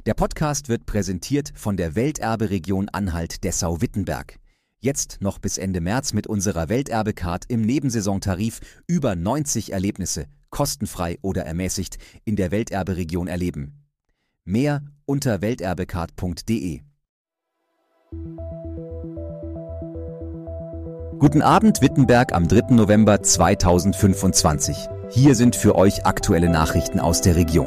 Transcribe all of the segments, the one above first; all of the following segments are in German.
Der Podcast wird präsentiert von der Welterbe-Region Anhalt-Dessau-Wittenberg. Jetzt noch bis Ende März mit unserer Welterbe-Card im Nebensaisontarif über 90 Erlebnisse, kostenfrei oder ermäßigt, in der Welterbe-Region erleben. Mehr unter welterbecard.de. Guten Abend Wittenberg am 3. November 2025. Hier sind für euch aktuelle Nachrichten aus der Region.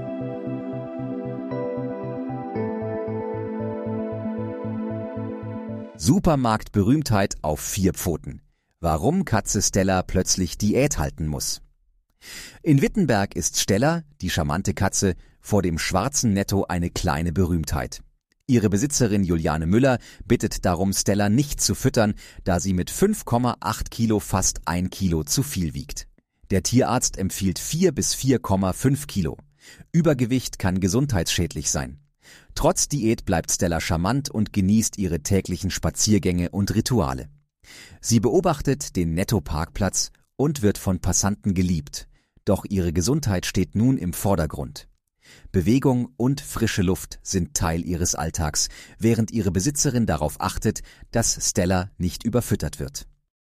Supermarktberühmtheit auf 4 Pfoten. Warum Katze Stella plötzlich Diät halten muss. In Wittenberg ist Stella, die charmante Katze, vor dem schwarzen Netto eine kleine Berühmtheit. Ihre Besitzerin Juliane Müller bittet darum, Stella nicht zu füttern, da sie mit 5,8 Kilo fast 1 Kilo zu viel wiegt. Der Tierarzt empfiehlt 4 bis 4,5 Kilo. Übergewicht kann gesundheitsschädlich sein. Trotz Diät bleibt Stella charmant und genießt ihre täglichen Spaziergänge und Rituale. Sie beobachtet den Netto-Parkplatz und wird von Passanten geliebt. Doch ihre Gesundheit steht nun im Vordergrund. Bewegung und frische Luft sind Teil ihres Alltags, während ihre Besitzerin darauf achtet, dass Stella nicht überfüttert wird.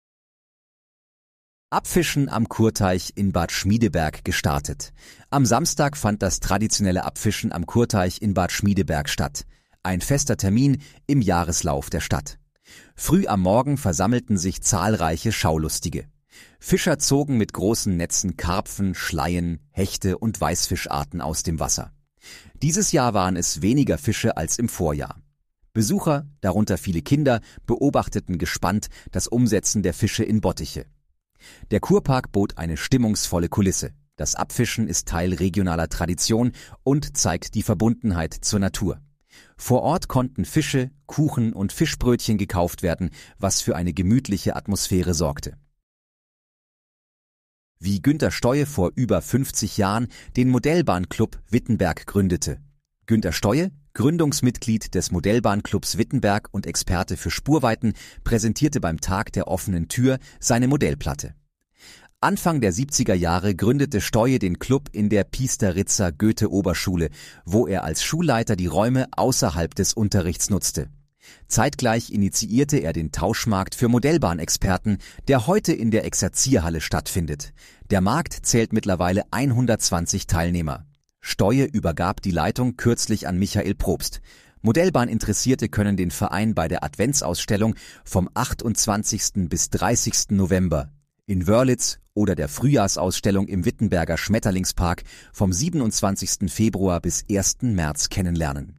Abfischen am Kurteich in Bad Schmiedeberg gestartet. Am Samstag fand das traditionelle Abfischen am Kurteich in Bad Schmiedeberg statt. Ein fester Termin im Jahreslauf der Stadt. Früh am Morgen versammelten sich zahlreiche Schaulustige. Fischer zogen mit großen Netzen Karpfen, Schleien, Hechte und Weißfischarten aus dem Wasser. Dieses Jahr waren es weniger Fische als im Vorjahr. Besucher, darunter viele Kinder, beobachteten gespannt das Umsetzen der Fische in Bottiche. Der Kurpark bot eine stimmungsvolle Kulisse. Das Abfischen ist Teil regionaler Tradition und zeigt die Verbundenheit zur Natur. Vor Ort konnten Fische, Kuchen und Fischbrötchen gekauft werden, was für eine gemütliche Atmosphäre sorgte. Wie Günter Steue vor über 50 Jahren den Modellbahnclub Wittenberg gründete. Günter Steue, Gründungsmitglied des Modellbahnclubs Wittenberg und Experte für Spurweiten, präsentierte beim Tag der offenen Tür seine Modellplatte. Anfang der 70er Jahre gründete Steue den Club in der Piesteritzer Goethe-Oberschule, wo er als Schulleiter die Räume außerhalb des Unterrichts nutzte. Zeitgleich initiierte er den Tauschmarkt für Modellbahnexperten, der heute in der Exerzierhalle stattfindet. Der Markt zählt mittlerweile 120 Teilnehmer. Steue übergab die Leitung kürzlich an Michael Probst. Modellbahninteressierte können den Verein bei der Adventsausstellung vom 28. bis 30. November in Wörlitz oder der Frühjahrsausstellung im Wittenberger Schmetterlingspark vom 27. Februar bis 1. März kennenlernen.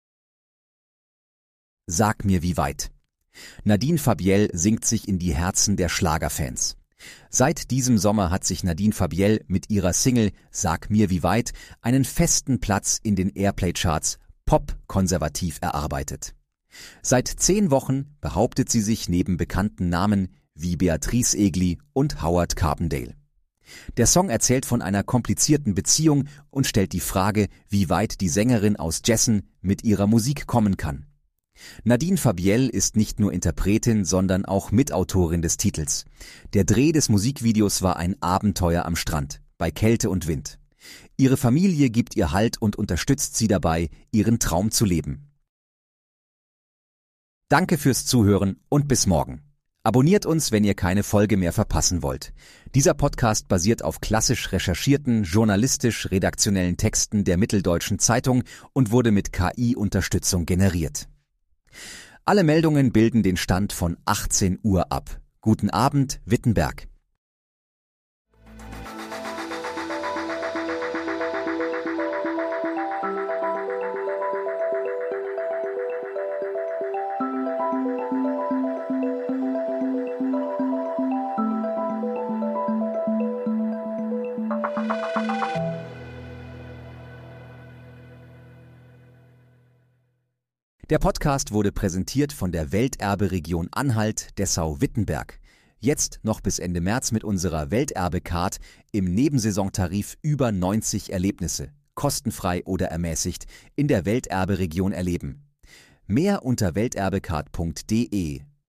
Sag mir wie weit. Nadine Fabiel singt sich in die Herzen der Schlagerfans. Seit diesem Sommer hat sich Nadine Fabiel mit ihrer Single Sag mir wie weit einen festen Platz in den Airplay-Charts Pop-konservativ erarbeitet. Seit 10 Wochen behauptet sie sich neben bekannten Namen wie Beatrice Egli und Howard Carpendale. Der Song erzählt von einer komplizierten Beziehung und stellt die Frage, wie weit die Sängerin aus Jessen mit ihrer Musik kommen kann. Nadine Fabiel ist nicht nur Interpretin, sondern auch Mitautorin des Titels. Der Dreh des Musikvideos war ein Abenteuer am Strand, bei Kälte und Wind. Ihre Familie gibt ihr Halt und unterstützt sie dabei, ihren Traum zu leben. Danke fürs Zuhören und bis morgen. Abonniert uns, wenn ihr keine Folge mehr verpassen wollt. Dieser Podcast basiert auf klassisch recherchierten, journalistisch-redaktionellen Texten der Mitteldeutschen Zeitung und wurde mit KI-Unterstützung generiert. Alle Meldungen bilden den Stand von 18 Uhr ab. Guten Abend, Wittenberg. Der Podcast wurde präsentiert von der Welterbe-Region Anhalt-Dessau-Wittenberg. Jetzt noch bis Ende März mit unserer Welterbe-Card im Nebensaisontarif über 90 Erlebnisse, kostenfrei oder ermäßigt, in der Welterbe-Region erleben. Mehr unter welterbecard.de.